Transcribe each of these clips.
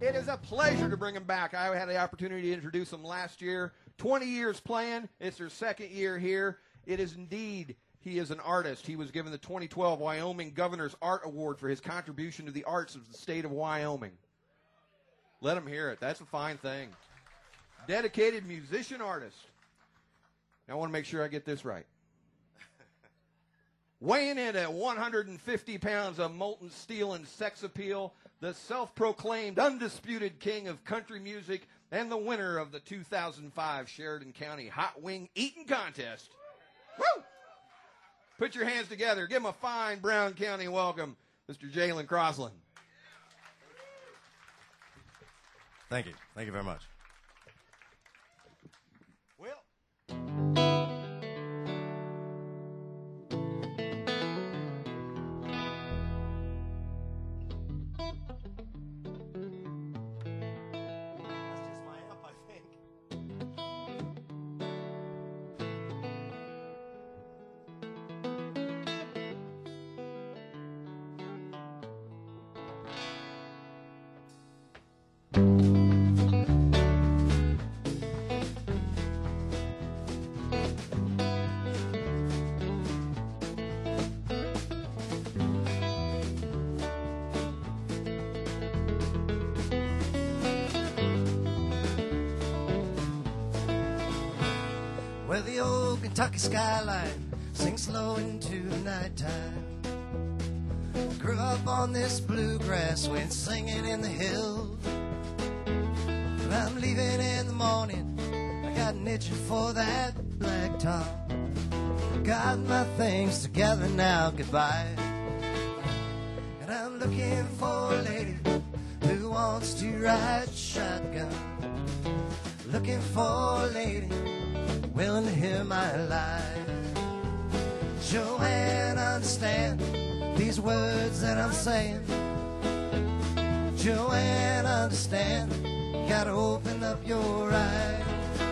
It is a pleasure to bring them back. I had the opportunity to introduce them last year. 20 years playing. It's their second year here. It is indeed, he is an artist. He was given the 2012 Wyoming Governor's Art Award for his contribution to the arts of the state of Wyoming. Let him hear it. That's a fine thing. Dedicated musician artist. Now I want to make sure I get this right. Weighing in at 150 pounds of molten steel and sex appeal, the self-proclaimed undisputed king of country music and the winner of the 2005 Sheridan County Hot Wing Eating Contest. Woo! Put your hands together. Give him a fine Brown County welcome, Mr. Jalen Crossland. Thank you. Thank you very much. Well, the old Kentucky skyline sinks low into nighttime. Grew up on this bluegrass, went singing in the hills. I'm leaving in the morning, I got an itching for that black top. Got my things together now, goodbye. And I'm looking for a lady who wants to ride shotgun. Looking for a lady willing to hear my life. Joanne, understand these words that I'm saying. Joanne, understand, you gotta open up your eyes.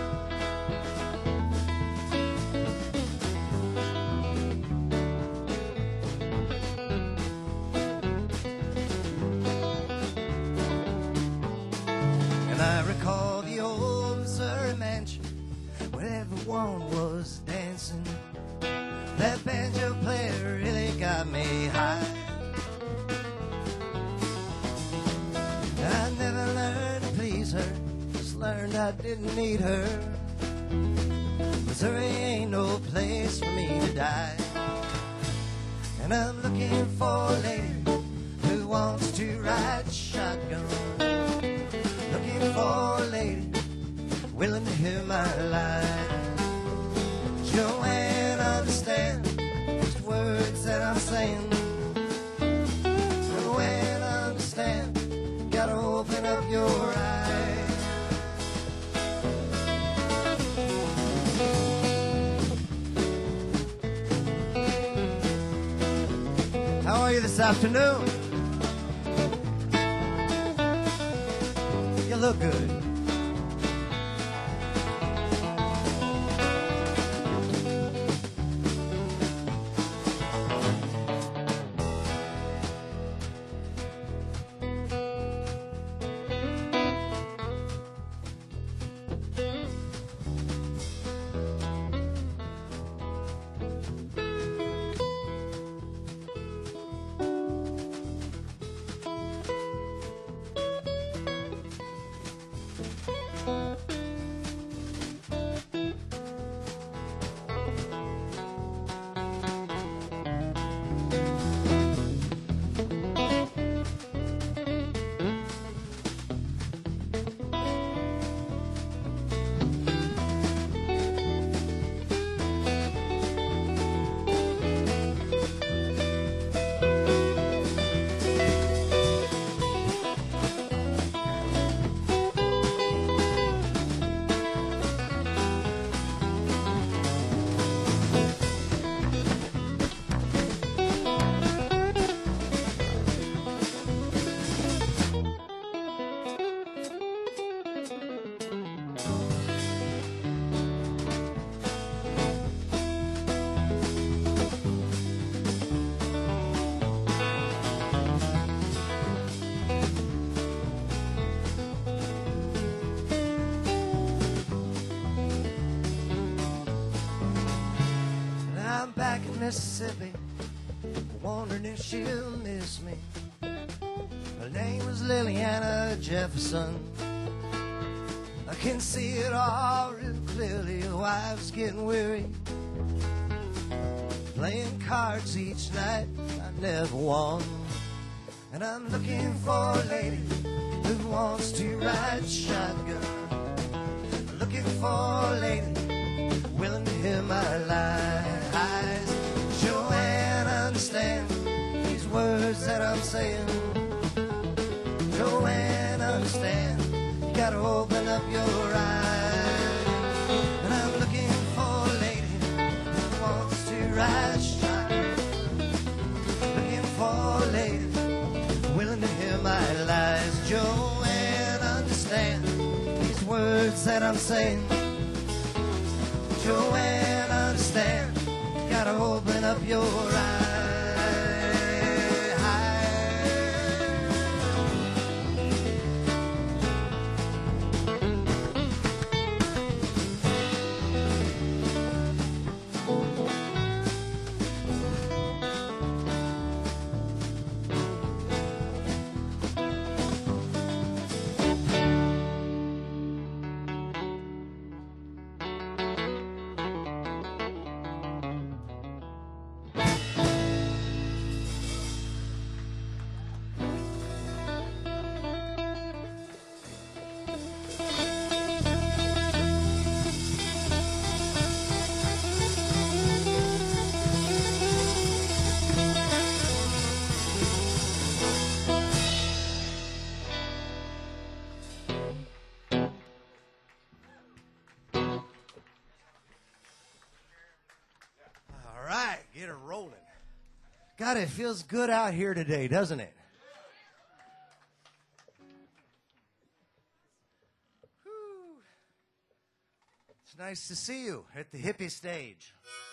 And I recall the old Missouri mansion where everyone was dancing. That banjo player really got me high. I never learned to please her, just learned I didn't need her. Missouri ain't no place for me to die. And I'm looking for a lady who wants to ride shotgun. Looking for a lady willing to hear my life. Joanne, understand these words that I'm saying. Joanne, understand, gotta open up your eyes. How are you this afternoon? You look good. Mississippi, wondering if she'll miss me. Her name was Liliana Jefferson. I can see it all real clearly. Her wife's getting weary, playing cards each night. I never won. And I'm looking for a lady who wants to ride shotgun. Looking for a lady willing to hear my lies. Joanne, understand these words that I'm saying. Joanne, understand, you gotta open up your eyes. And I'm looking for a lady who wants to ride shotgun. Looking for a lady willing to hear my lies. Joanne, understand these words that I'm saying. Joanne, understand, you gotta open up your eyes. God, it feels good out here today, doesn't it? Whew. It's nice to see you at the hippie stage.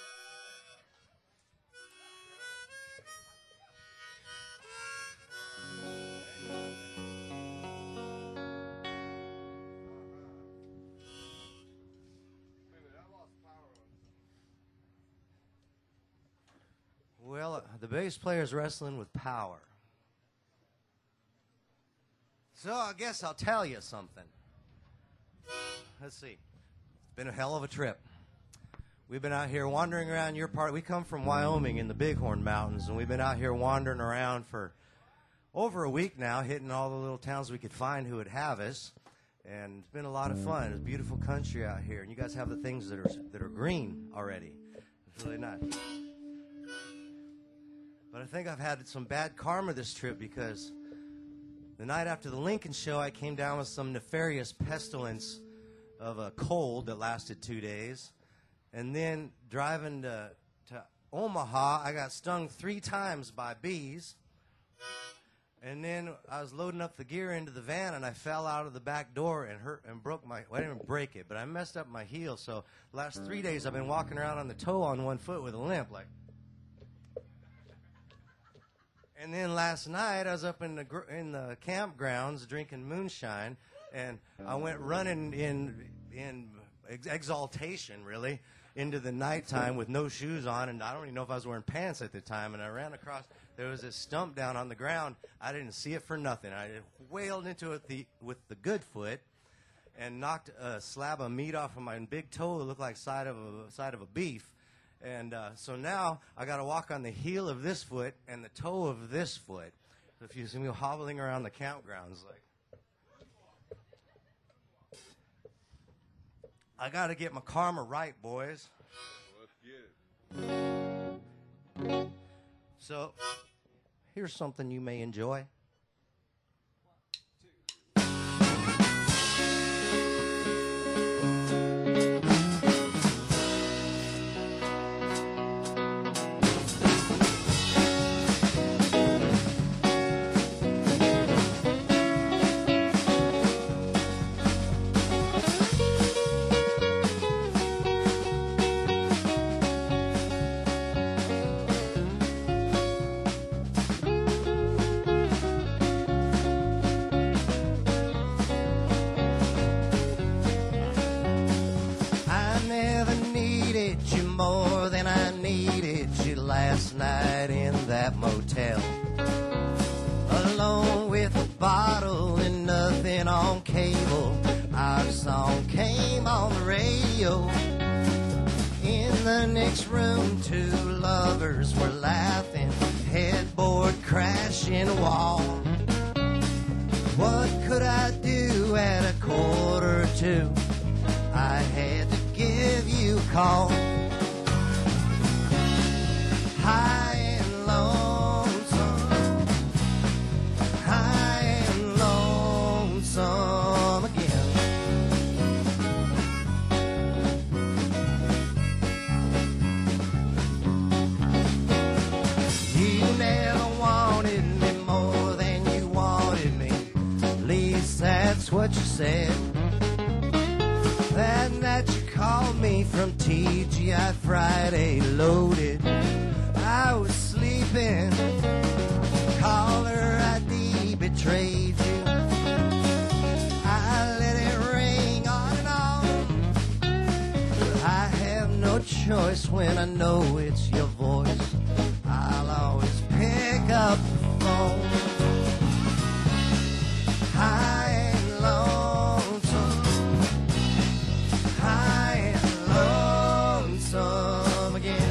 Well, the bass player's wrestling with power. So I guess I'll tell you something. Let's see. It's been a hell of a trip. We've been out here wandering around your part. We come from Wyoming in the Bighorn Mountains, and we've been out here wandering around for over a week now, hitting all the little towns we could find who would have us. And it's been a lot of fun. It's a beautiful country out here. And you guys have the things that are green already. It's really nice. But I think I've had some bad karma this trip because the night after the Lincoln show, I came down with some nefarious pestilence of a cold that lasted 2 days. And then driving to Omaha, I got stung 3 times by bees. And then I was loading up the gear into the van, and I fell out of the back door and broke my, well, I didn't even break it, but I messed up my heel. So the last 3 days I've been walking around on the toe on one foot with a limp, like. And then last night I was up in the campgrounds drinking moonshine, and I went running in exaltation, really, into the nighttime with no shoes on, and I don't even know if I was wearing pants at the time, and I ran across, there was this stump down on the ground. I didn't see it for nothing. I wailed into it with the good foot and knocked a slab of meat off of my big toe that looked like side of a beef. And so now I got to walk on the heel of this foot and the toe of this foot. So if you see me hobbling around the campgrounds, like, I got to get my karma right, boys. Let's get it. So here's something you may enjoy. hotel, alone with a bottle and nothing on cable. Our song came on the radio. In the next room, two lovers were laughing, headboard crashing wall. What could I do at 1:45? I had to give you a call. High and lonesome, high and lonesome again. You never wanted me more than you wanted me. At least that's what you said. That night you called me from TGI Friday loaded. I was sleeping. Caller ID betrayed you. I let it ring on and on. I have no choice when I know it's your voice. I'll always pick up the phone. High and lonesome, high and lonesome again.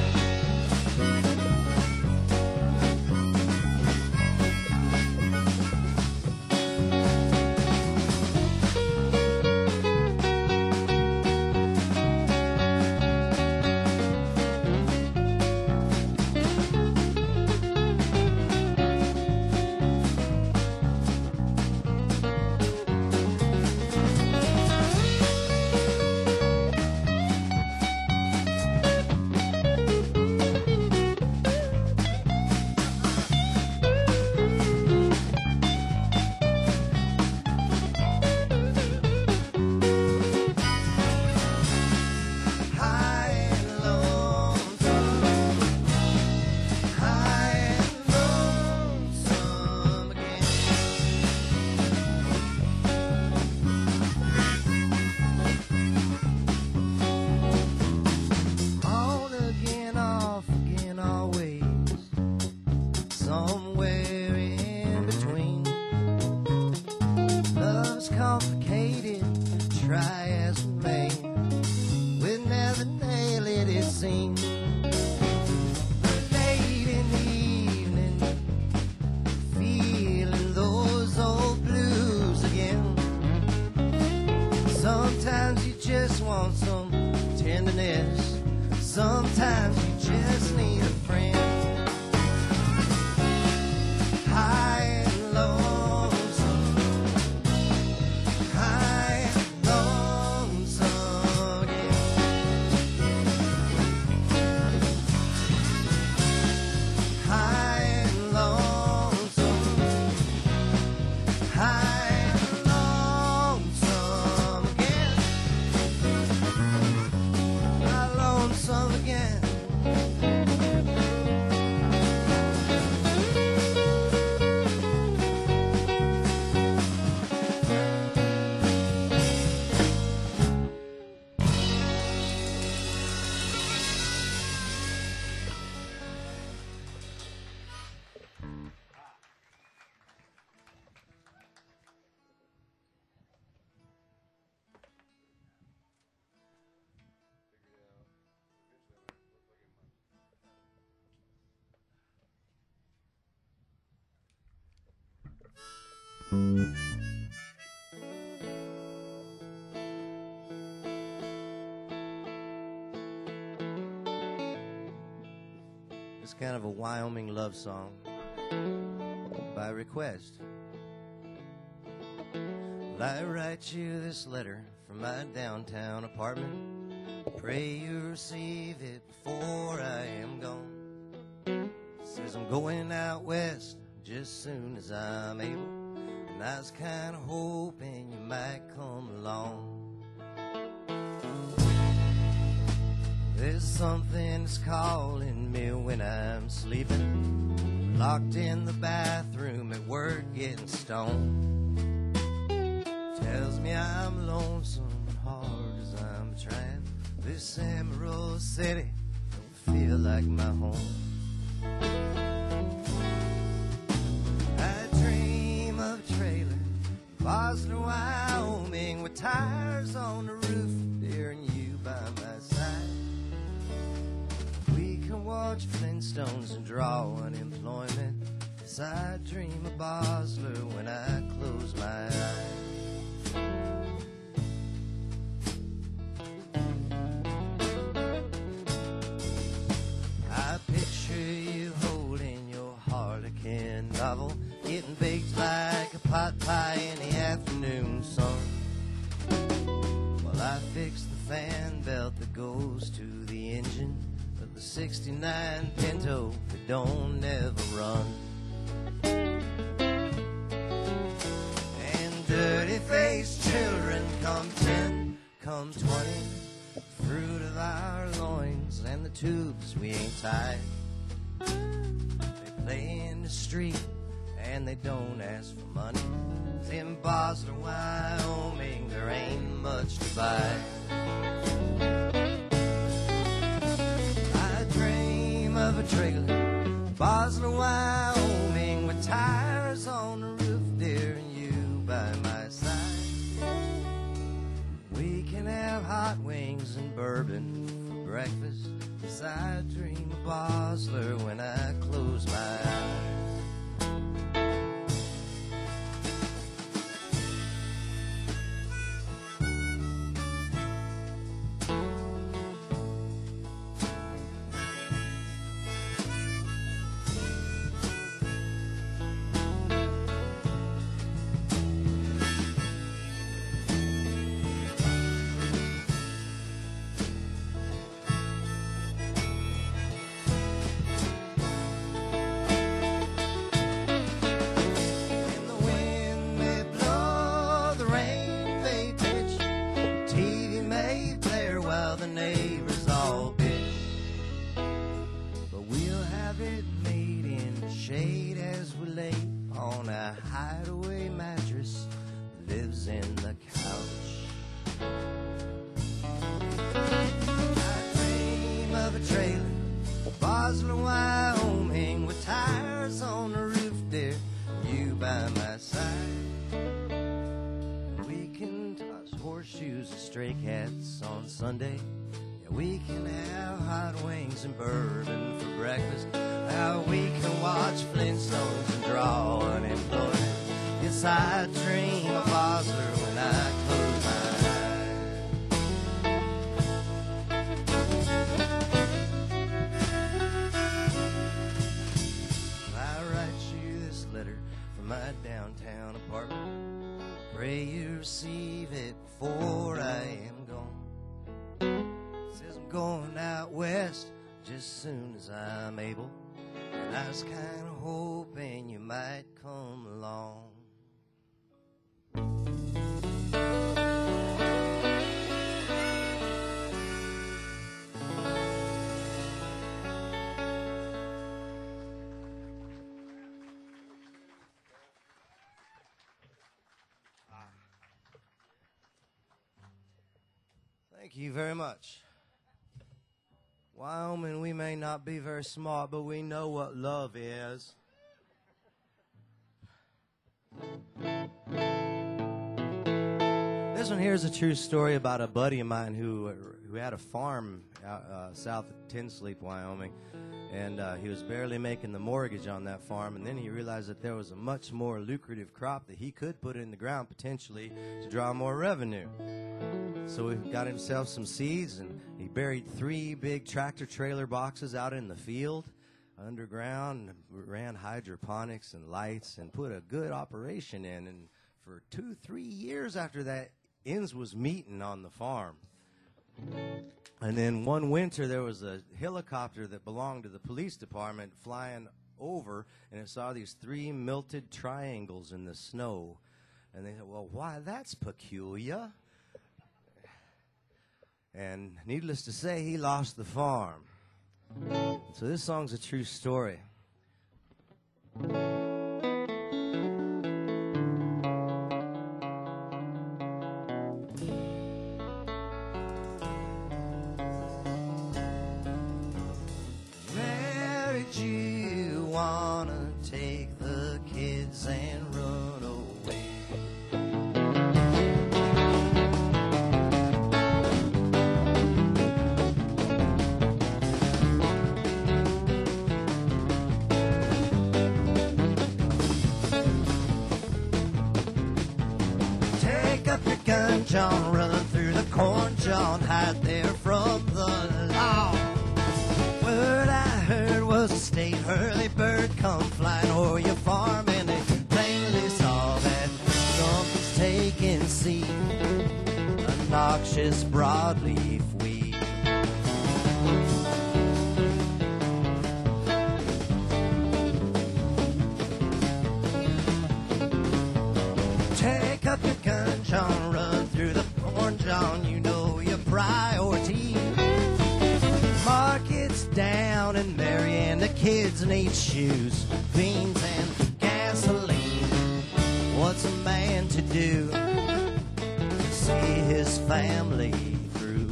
Sometimes you just want some tenderness. Sometimes you just need a friend. High and lonesome, high and lonesome again. High and lonesome, high and lonesome again. Lonesome again. It's kind of a Wyoming love song by request. Well, I write you this letter from my downtown apartment. Pray you receive it before I am gone. It says I'm going out west just soon as I'm able, and I was kind of hoping you might come along. There's something that's calling me when I'm sleeping, locked in the bathroom at work getting stoned. Tells me I'm lonesome and hard as I'm trying. This Amarillo city don't feel like my home. Bosler, Wyoming, with tires on the roof, dear, and you by my side. We can watch Flintstones and draw unemployment, as I dream of Bosler when I close my eyes. I picture you holding your Harlequin novel, getting baked like a pot pie in the afternoon sun. While I fix the fan belt that goes to the engine of the 69 Pinto that don't ever run. And dirty-faced children come 10, come 20, fruit of our loins and the tubes we ain't tied. They play in the street and they don't ask for money. In Bosler, Wyoming, there ain't much to buy. I dream of a trailer, Bosler, Wyoming, with tires on the roof, dear, and you by my side. We can have hot wings and bourbon for breakfast, as I dream of Bosler when I close my eyes. Bosler, Wyoming, with tires on the roof, dear, you by my side. We can toss horseshoes and stray cats on Sunday. Yeah, we can have hot wings and bourbon for breakfast. How we can watch Flintstones and draw unemployment. Yes, I dream of Bosler when I close my eyes. My downtown apartment, pray you receive it before I am gone. Says I'm going out west just as soon as I'm able, and I was kind of hoping you might come along. Thank you very much. Wyoming, we may not be very smart, but we know what love is. This one here is a true story about a buddy of mine who had a farm out, south of Tin Sleep, Wyoming, and he was barely making the mortgage on that farm, and then he realized that there was a much more lucrative crop that he could put in the ground potentially to draw more revenue. So he got himself some seeds, and he buried 3 big tractor-trailer boxes out in the field underground, and ran hydroponics and lights, and put a good operation in. And for 2-3 years after that, ends was meeting on the farm. And then one winter, there was a helicopter that belonged to the police department flying over, and it saw these 3 melted triangles in the snow. And they said, well, why, that's peculiar. And needless to say, he lost the farm. So this song's a true story. Mary, do you wanna take the kids and run away? Take up your gun, John, run through the corn, John, hide there from the law. Word I heard was a state hurly bird come flying o'er your farm, and they plainly saw that something's taking seed, a noxious broadleaf weed. Take up your gun, John, run through the corn, John, you know your priority. Market's down and Mary and the kids need shoes, beans and gasoline. What's a man to do to see his family through?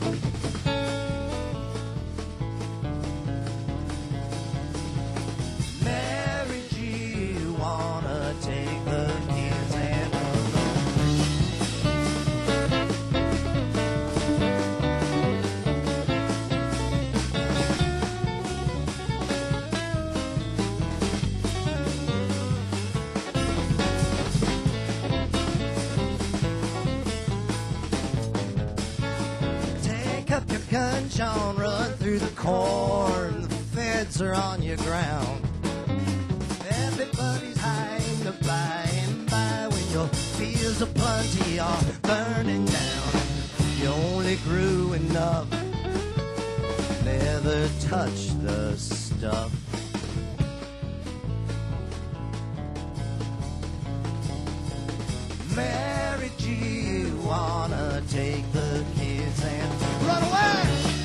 Mary G, you wanna take the kids and run away. Take up your gun, John, run through the corn. The feds are on your ground. Everybody's hiding to by and by when your fields of plenty are burning down. You only grew enough, never touched the stuff. Mary G, you wanna take the kids and run away?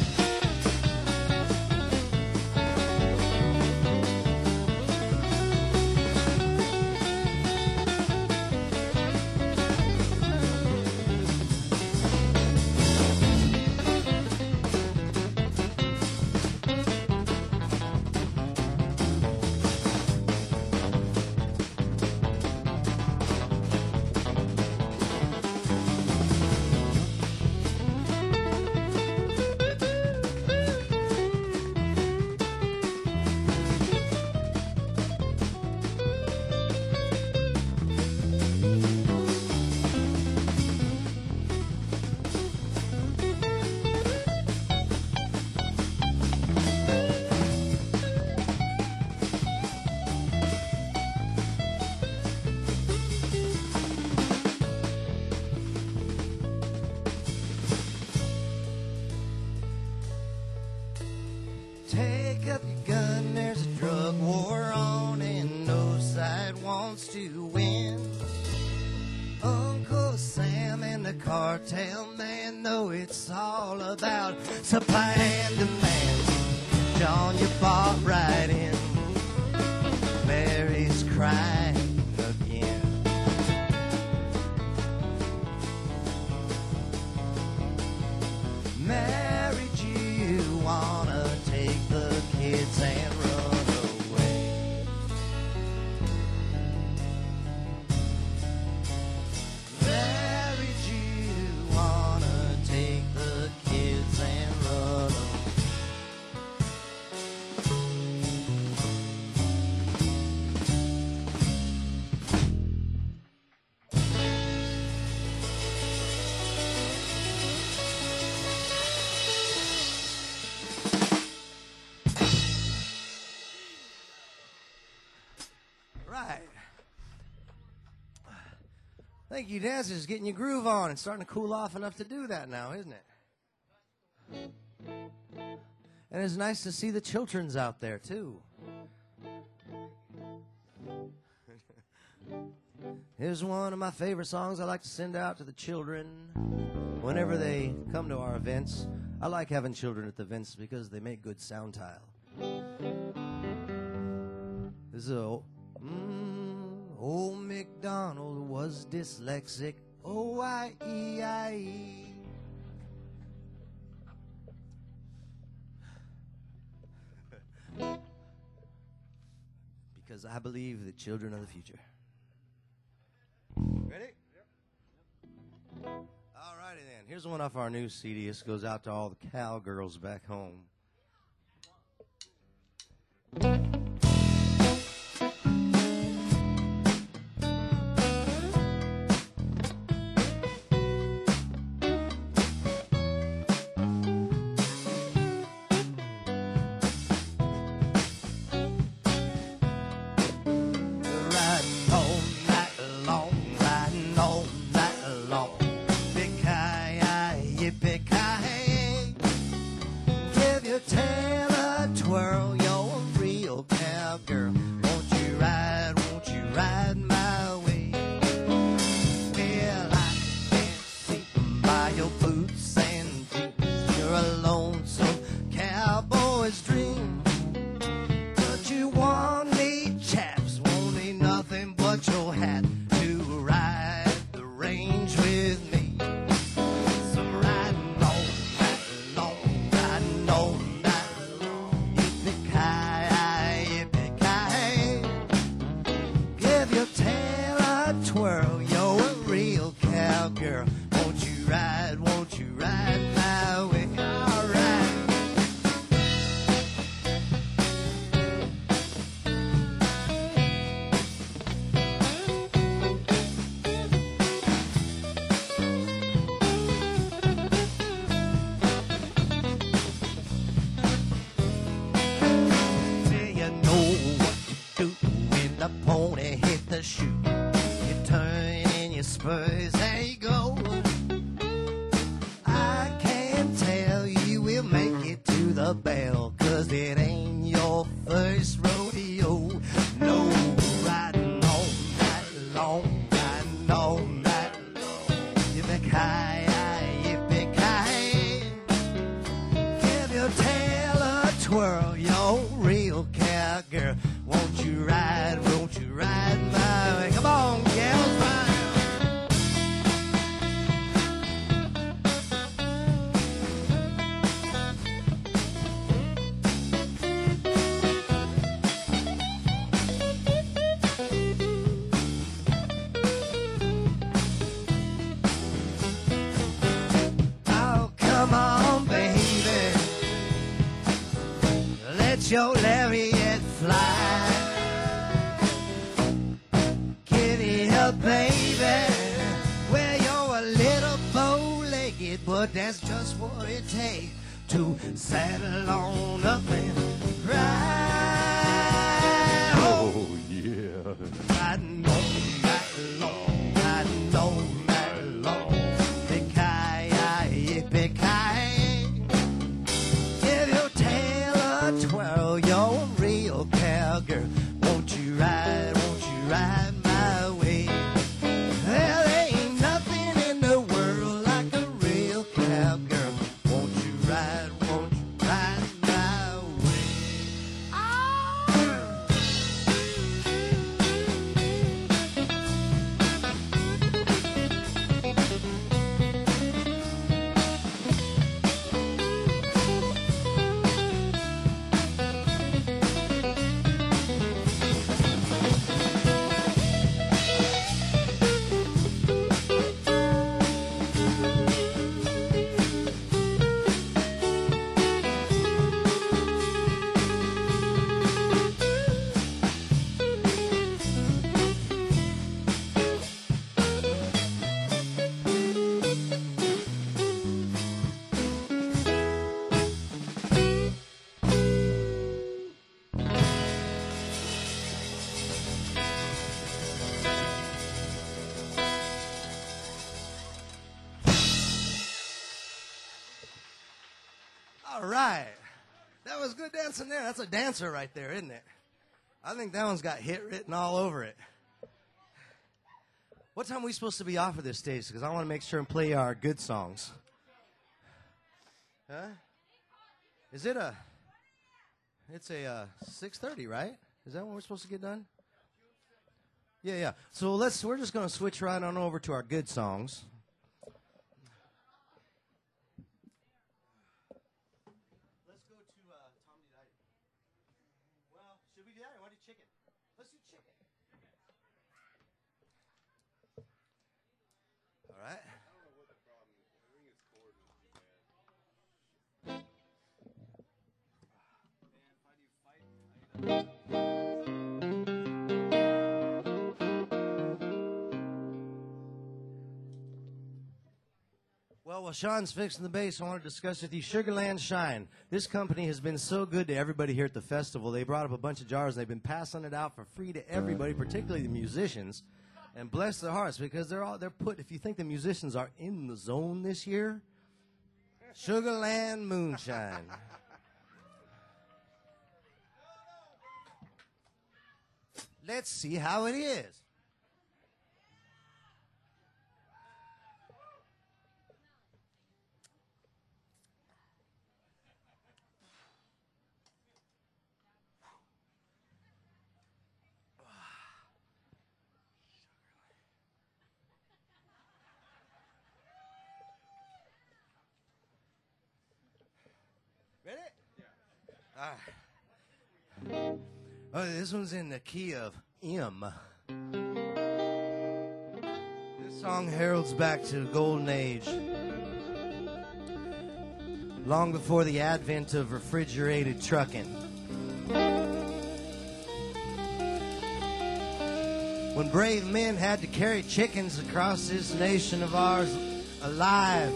Take up your gun, there's a drug war on and no side wants to win. Uncle Sam and the cartel man know it's all about supply and demand. John, you bought right in. Mary's crying again. Mary G, you wanna take the kids and run away? Mary G, you wanna take the kids and run away? Right. Thank you, dancers. Getting your groove on and starting to cool off enough to do that now, isn't it? And it's nice to see the children's out there, too. Here's one of my favorite songs I like to send out to the children whenever they come to our events. I like having children at the events because they make good sound tile. This is Old MacDonald was dyslexic, O-I-E-I-E. Because I believe the children are the future. Ready? Yep. All righty then. Here's one off our new CD. This goes out to all the cowgirls back home. cowgirl, won't you ride my way? All right. You know what to do when the pony hit the chute. You turn in your spurs, there you go. I can tell you will make it to the bell, 'cause it ain't your first rodeo. No, riding all night long, riding all night long. Yippee-ki-yay, yippee-ki-yay. Give your tail a twirl, you're real cowgirl. Won't you ride my way? Come on, gals, ride. Oh, come on, baby. Let your lariat fly. Giddy up, baby. Well, you're a little bow-legged, but that's just what it takes to saddle on up and ride. Oh, yeah. Riding all night long, riding all night long. Yippee-ki-yay, yippee-ki-yay. Give your tail a twirl, you're a real cowgirl. Won't you ride my way? Well, there ain't nothing in the world like a real cowgirl. Won't you ride my way? All right. That was good dancing there. That's a dancer right there, isn't it? I think that one's got hit written all over it. What time are we supposed to be off of this stage? Because I want to make sure and play our good songs. Huh? Is it a... It's a 6:30, right? Is that when we're supposed to get done? Yeah. So we're just going to switch right on over to our good songs. Let's go to Tom United. Well, should we do that or want to do chicken? Let's do chicken. All right. Well, while Sean's fixing the bass, I want to discuss with you Sugarland Shine. This company has been so good to everybody here at the festival. They brought up a bunch of jars, and they've been passing it out for free to everybody, particularly the musicians. And bless their hearts, because they're put, if you think the musicians are in the zone this year, Sugarland Moonshine. Let's see how it is. Ready? Yeah. All right. Oh, this one's in the key of M. This Song heralds back to a golden age. Long before the advent of refrigerated trucking. When brave men had to carry chickens across this nation of ours alive.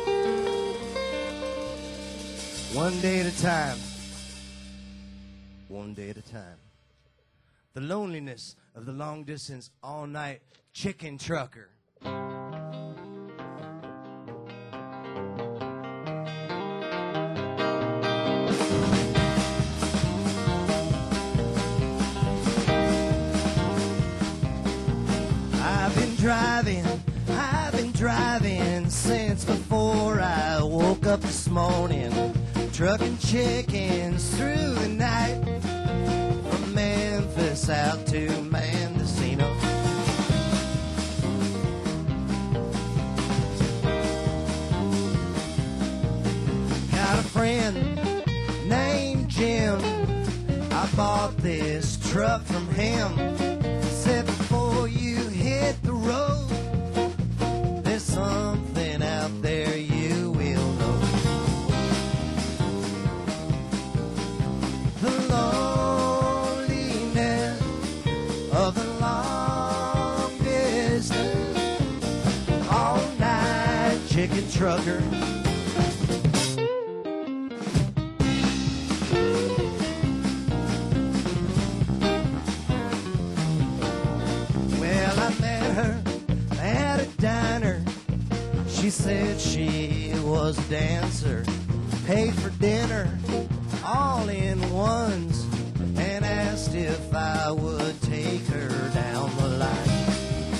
One day at a time. One day at a time. The loneliness of the long distance all night chicken trucker. I've been driving since before I woke up this morning, trucking chickens through the night, from Memphis out to Mendocino. Got a friend named Jim, I bought this truck from him. Said before you hit the road, there's something out there you will know. The loneliness of the long distance, all night chicken trucker. She said she was a dancer, paid for dinner, all in ones, and asked if I would take her down the line.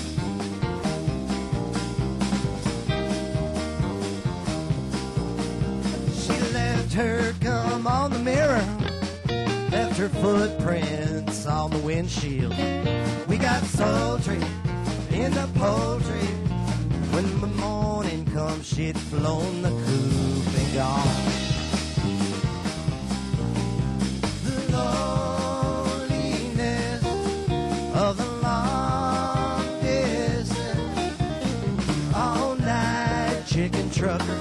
She left her gum on the mirror, left her footprints on the windshield. We got sultry in the poultry. When the morning come, she'd flown the coop and gone. The loneliness of the long distance, all night chicken trucker.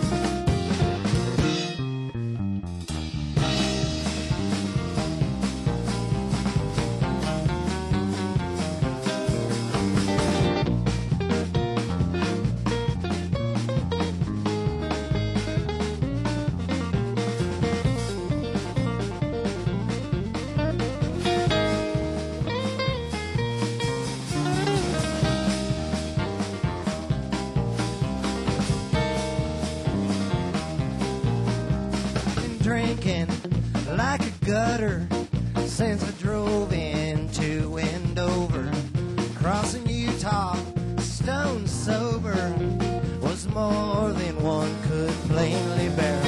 Drinking like a gutter since I drove into Wendover. Crossing Utah, stone sober, was more than one could plainly bear.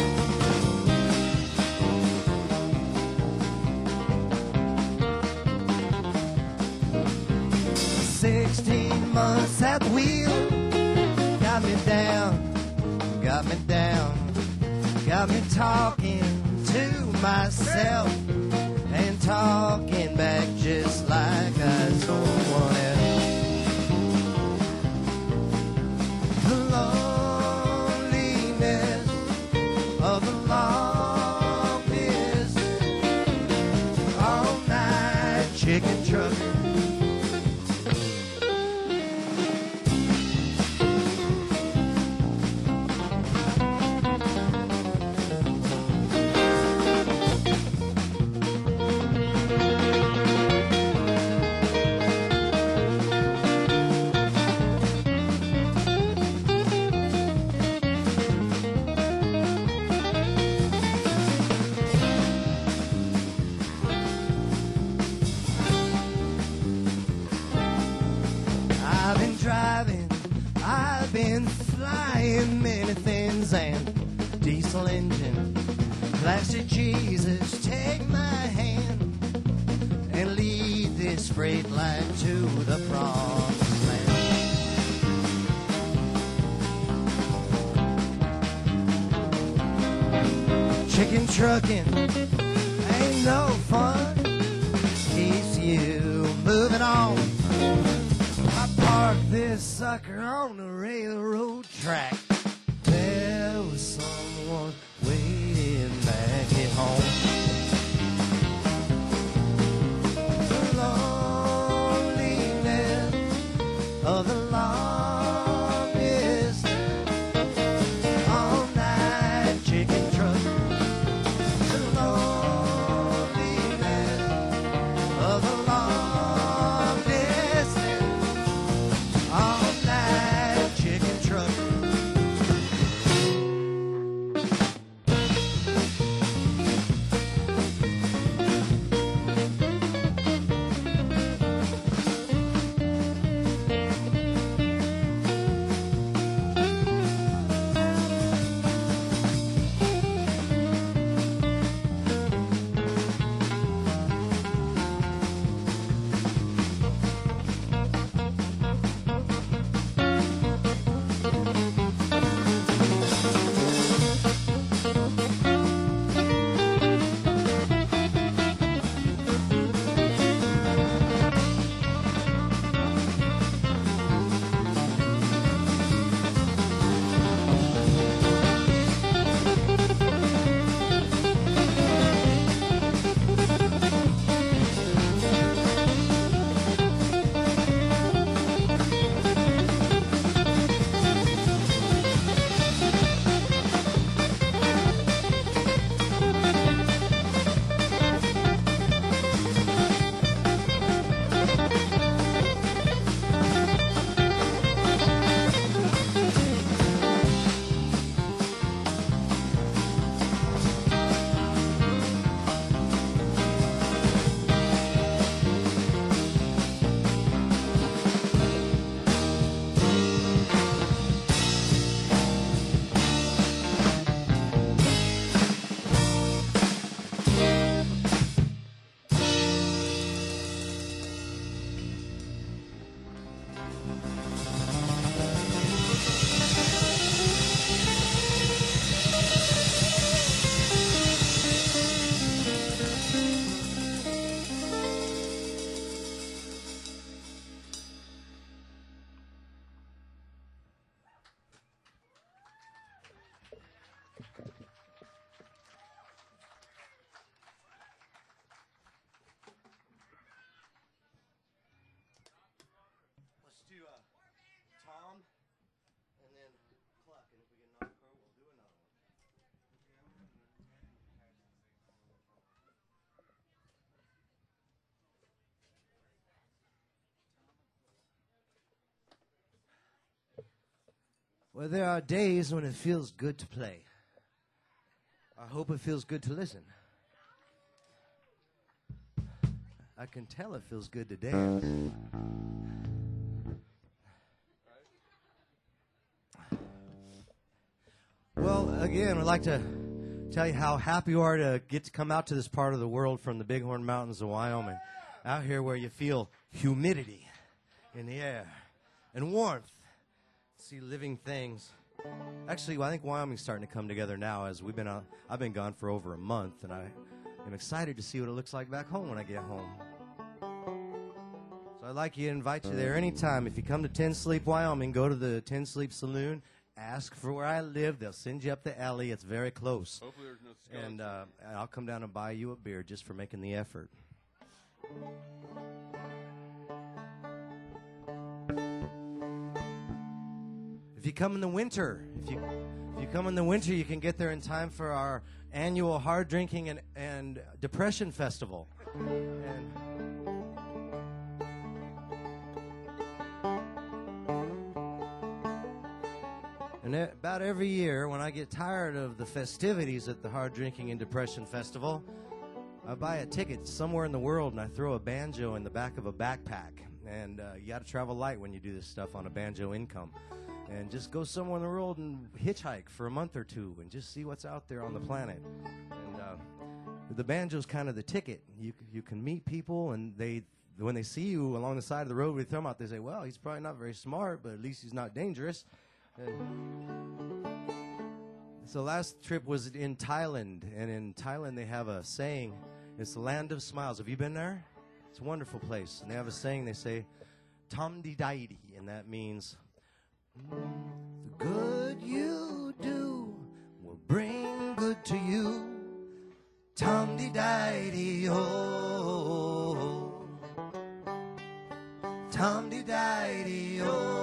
"16 months at the wheel, got me down, got me down. Got me talking to myself and talking back just like I told one else. The loneliness of the long distance, all night chicken trucker. I've been flying many things and diesel engine. Plastic Jesus, take my hand and lead this freight line to the promised land. Chicken trucking ain't no fun, keeps you moving on. I parked this sucker on the Well, there are days when it feels good to play. I hope it feels good to listen. I can tell it feels good to dance. Well, again, I'd like to tell you how happy you are to get to come out to this part of the world from the Bighorn Mountains of Wyoming. Out here where you feel humidity in the air and warmth. See living things. Actually, I think Wyoming's starting to come together now as I've been gone for over a month, and I am excited to see what it looks like back home when I get home. So I'd like to invite you there anytime. If you come to 10 Sleep, Wyoming, go to the 10 Sleep Saloon. Ask for where I live. They'll send you up the alley. It's very close. Hopefully there's no skeletons. And I'll come down and buy you a beer just for making the effort. If you come in the winter, if you come in the winter, you can get there in time for our annual hard drinking and depression festival. And about every year, when I get tired of the festivities at the Hard Drinking and Depression Festival, I buy a ticket somewhere in the world and I throw a banjo in the back of a backpack. And you got to travel light when you do this stuff on a banjo income. And just go somewhere in the world and hitchhike for a month or two and just see what's out there on the planet. And the banjo's kind of the ticket. You can meet people, and when they see you along the side of the road with them out, they say, well, he's probably not very smart, but at least he's not dangerous. So last trip was in Thailand, and in Thailand they have a saying, it's the land of smiles. Have you been there? It's a wonderful place. And they have a saying, they say, Tom di daidi, and that means, the good you do will bring good to you. Tom di daidi, oh. Tom di daidi, oh.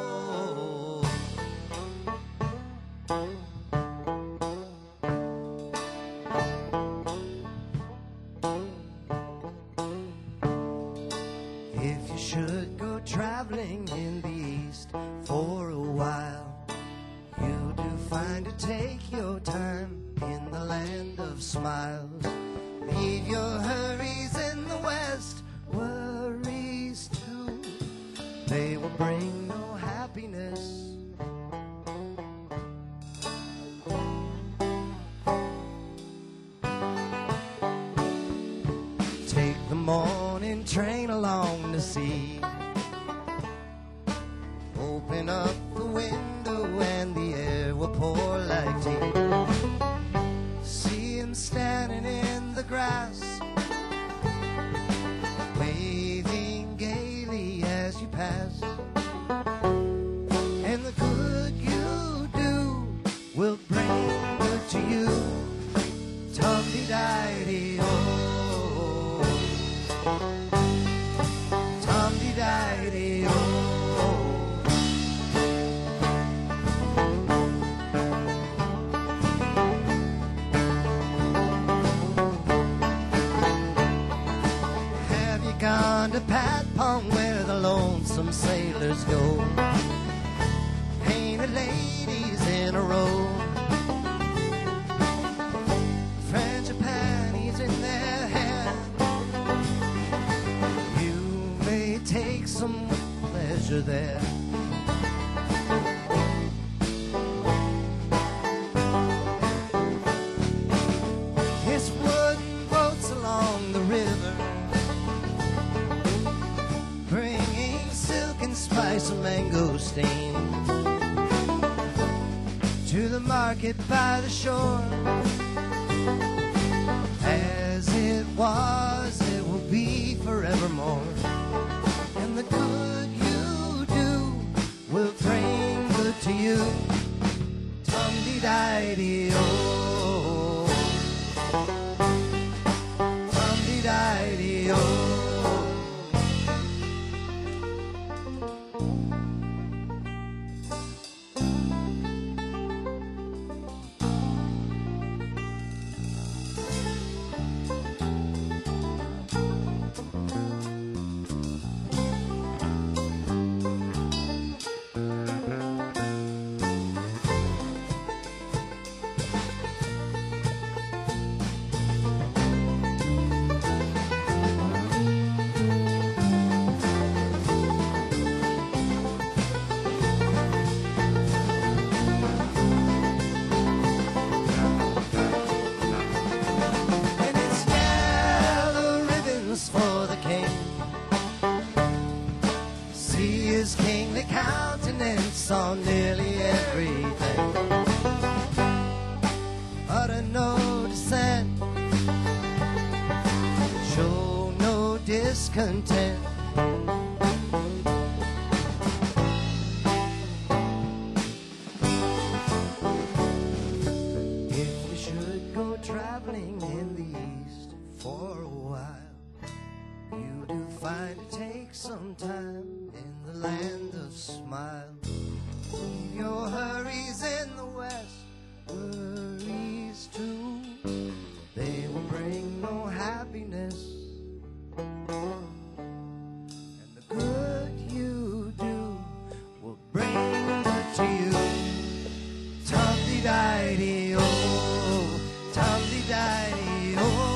If you should go traveling in the east for a while, you do find to take your time in the land of smiles. Leave your hurries in the west, worries too. They will bring no happiness. Take the morning train along the sea. Open up the window and the air will pour like tea. See him standing in the grass, waving gaily as you pass. And the good you do will bring good to you. Tum-dee-di-dee-oh. Tum-dee-di-dee-oh. Gone to Pat Pong where the lonesome sailors go, painted ladies in a row, frangipanis in their hair. You may take some pleasure there. It's wooden boats along the river, bringing silk and spice and mangosteen to the market by the shore. As it was, it will be forevermore. And the good you do will bring good to you. Tum-dee-di-dee-oh. Tum-dee-di-dee-oh. content. If we should go traveling in the east for a while, you do find it takes some time in the land of smile. Leave your hurries in the west, worries too. They will bring no happiness, and the good you do will bring good to you. Tum-dee-dee-dee-oh, tum-dee-dee-dee-oh.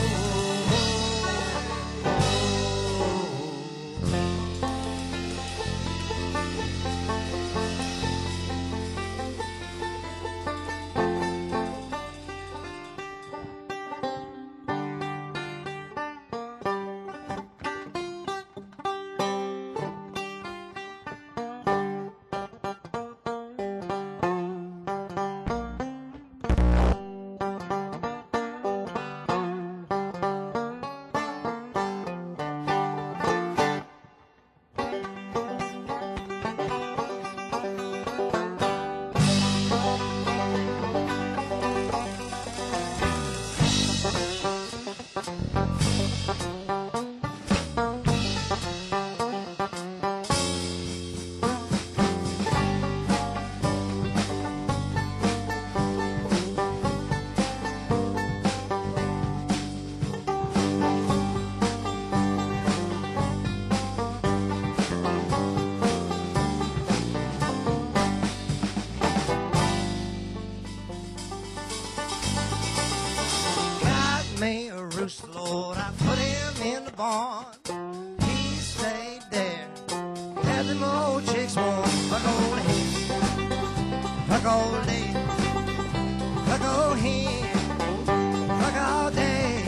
Me a rooster, Lord, I put him in the barn. He stayed there, had them old chicks warm. Fuck old hen, fuck all day, fuck old hen, fuck all day.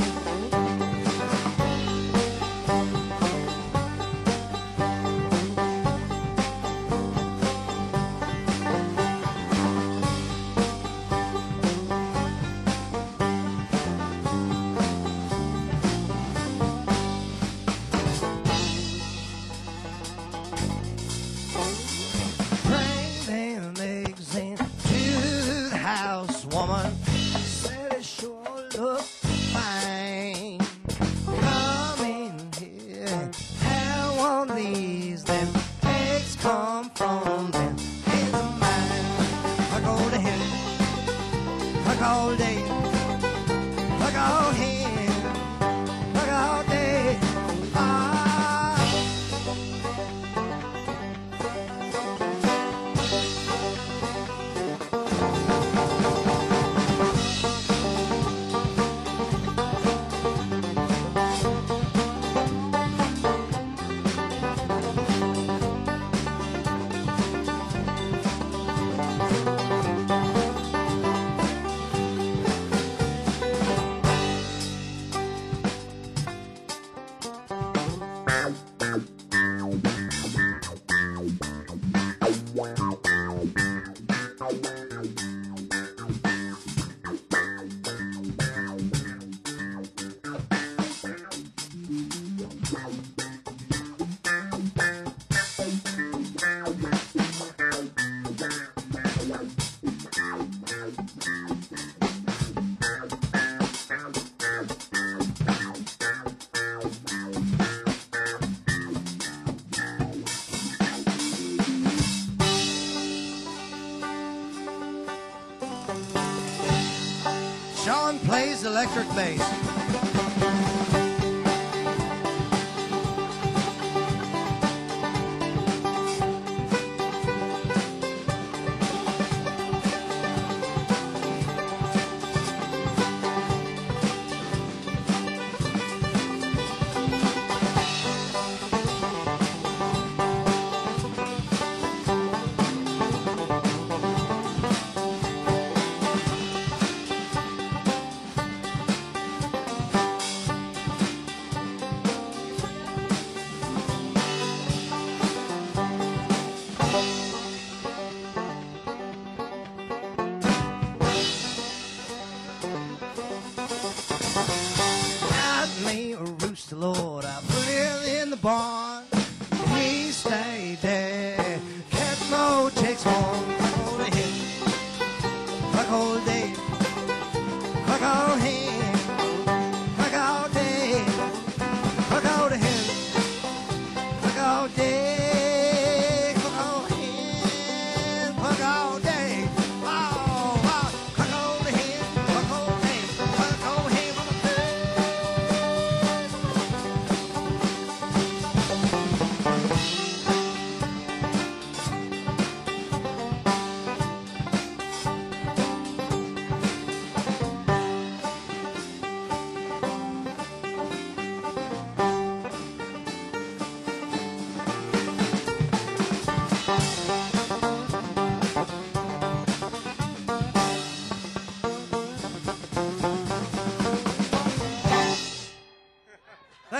Bring them eggs into the house, woman. Said it sure look fine. Come in here, have one of these. Them eggs come from them hens of mine. Fuck all the hen, fuck all day, fuck all hen, fuck all day. Ah. Sean plays electric bass.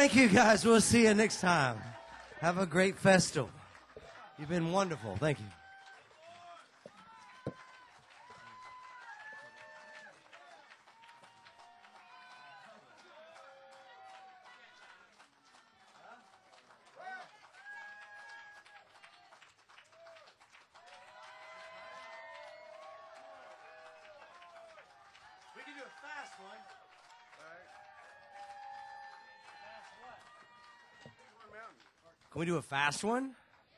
Thank you, guys. We'll see you next time. Have a great festival. You've been wonderful. Thank you. We can do a fast one. Can we do a fast one?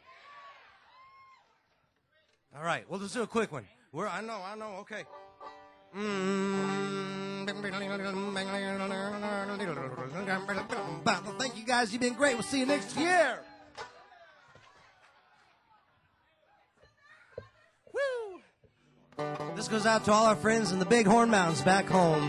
All right, we'll just do a quick one. I know, okay. Thank you, guys. You've been great. We'll see you next year. Woo! This goes out to all our friends in the Bighorn Mountains back home.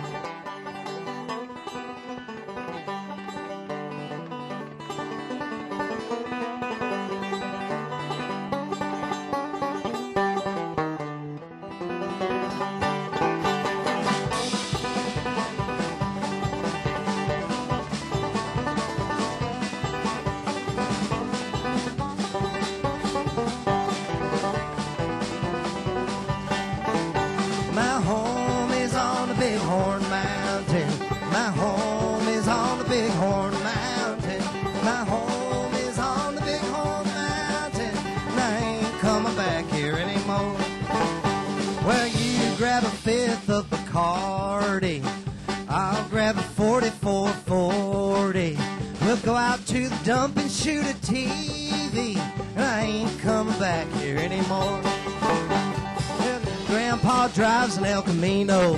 Of Bacardi, I'll grab a 4440. We'll go out to the dump and shoot a TV, and I ain't coming back here anymore. Grandpa drives an El Camino.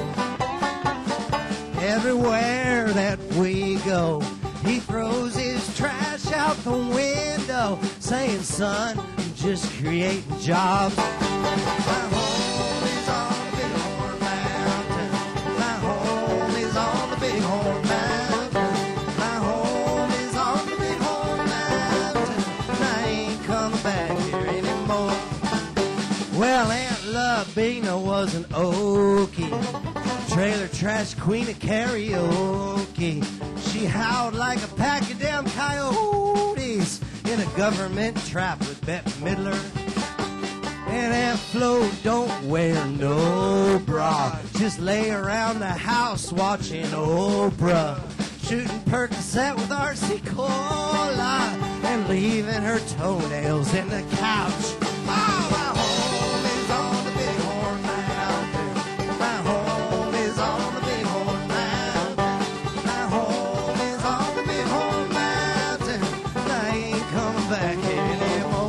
Everywhere that we go, he throws his trash out the window, saying, son, I'm just creating jobs. My home is on the Bighorn Mountain. My home is on the Bighorn Mountain. My home is on the Bighorn Mountain. And I ain't coming back here anymore. Well, Aunt Labina was an Okie, trailer trash queen of karaoke. She howled like a pack of damn coyotes in a government trap with Bette Midler. And Aunt Flo don't wear no bra, just lay around the house watching Oprah, shooting Percocet with RC Cola, and leaving her toenails in the couch. Oh, my home is on the Bighorn Mountain. My home is on the Bighorn Mountain. My home is on the Bighorn Mountain. And I ain't coming back here anymore.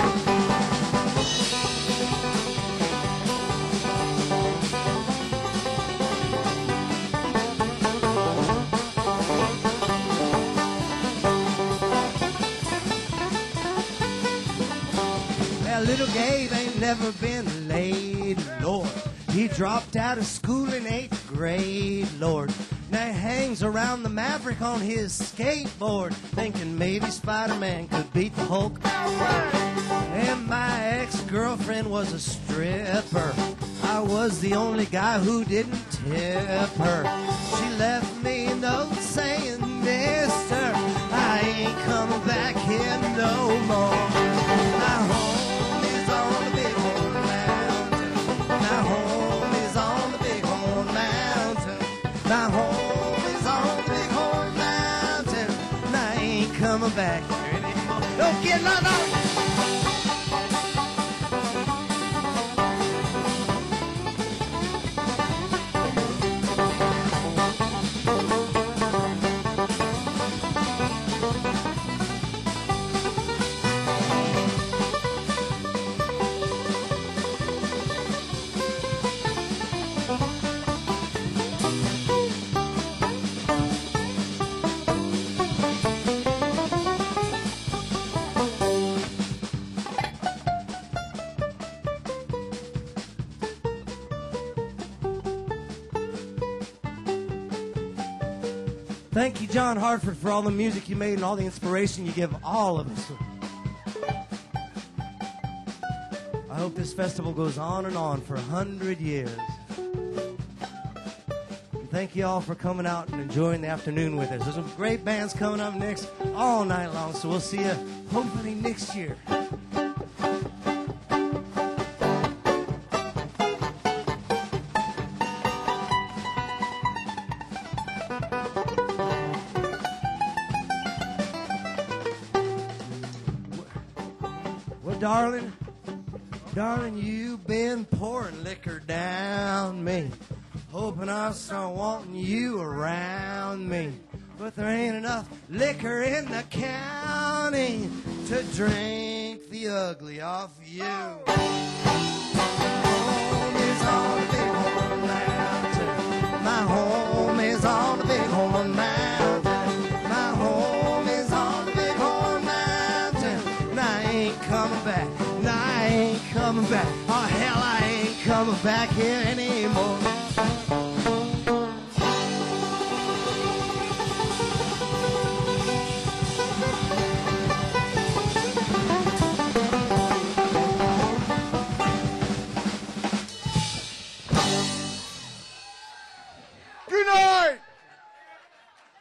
Well, little Gabe ain't never been laid, Lord. He dropped out of school in 8th grade, Lord. Now he hangs around the Maverick on his skateboard, thinking maybe Spider-Man could beat the Hulk. And my ex-girlfriend was a stripper. I was the only guy who didn't tip her. She left me a note saying, mister, I ain't coming back here no more. My home is on the Bighorn Mountain. My home is on the Bighorn Mountain. My home is on the Bighorn Mountain. And I ain't coming back here anymore. Don't get no. Thank you, John Hartford, for all the music you made and all the inspiration you give all of us. I hope this festival goes on and on for 100 years. thank you all for coming out and enjoying the afternoon with us. There's some great bands coming up next all night long, so we'll see you hopefully next year. Well, darling, you've been pouring liquor down me, hoping I'll start wanting you around me. But there ain't enough liquor in the county to drink the ugly off you. Home is on the big horn mountain. My home is on the big horn mountain. My home is on the big horn mountain. And I ain't coming back. And I ain't coming back. Oh, hell, I ain't coming back here anymore.